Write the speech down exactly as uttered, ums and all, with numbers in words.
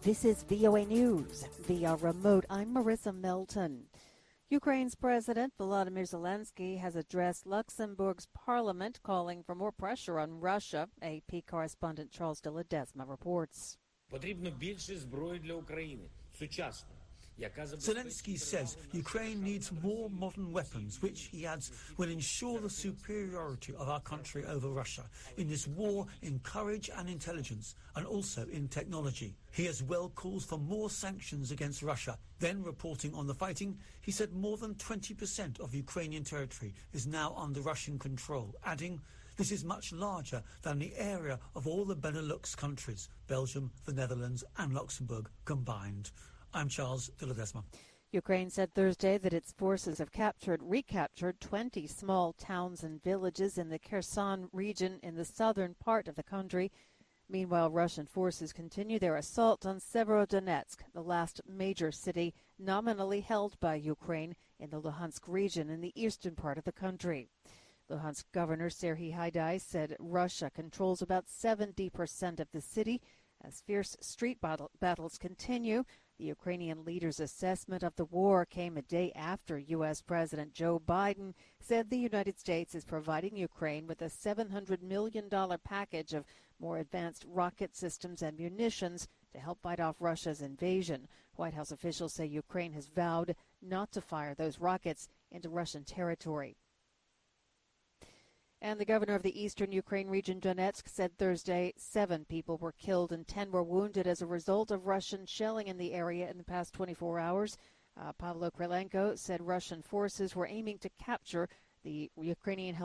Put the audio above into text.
This is V O A News. Via remote, I'm Marissa Melton. Ukraine's President Volodymyr Zelensky has addressed Luxembourg's parliament calling for more pressure on Russia. A P correspondent Charles de Ledesma reports. Потрібно більше зброї для України, сучасної. Zelensky says Ukraine needs more modern weapons, which, he adds, will ensure the superiority of our country over Russia in this war in courage and intelligence, and also in technology. He as well calls for more sanctions against Russia. Then, reporting on the fighting, he said more than twenty percent of Ukrainian territory is now under Russian control, adding, this is much larger than the area of all the Benelux countries, Belgium, the Netherlands and Luxembourg combined. I'm Charles de Ledesma. Ukraine said Thursday that its forces have captured, recaptured twenty small towns and villages in the Kherson region in the southern part of the country. Meanwhile, Russian forces continue their assault on Severodonetsk, the last major city nominally held by Ukraine in the Luhansk region in the eastern part of the country. Luhansk Governor Serhiy Haidai said Russia controls about seventy percent of the city as fierce street battle battles continue. The Ukrainian leader's assessment of the war came a day after U S President Joe Biden said the United States is providing Ukraine with a seven hundred million dollars package of more advanced rocket systems and munitions to help fight off Russia's invasion. White House officials say Ukraine has vowed not to fire those rockets into Russian territory. And the governor of the eastern Ukraine region, Donetsk, said Thursday seven people were killed and ten were wounded as a result of Russian shelling in the area in the past twenty-four hours. Uh, Pavlo Krylenko said Russian forces were aiming to capture the Ukrainian